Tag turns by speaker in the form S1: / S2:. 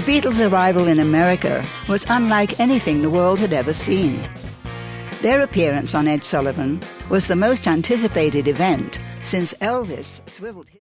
S1: Beatles' arrival in America was unlike anything the world had ever seen. Their appearance on Ed Sullivan was the most anticipated event since Elvis swiveled his...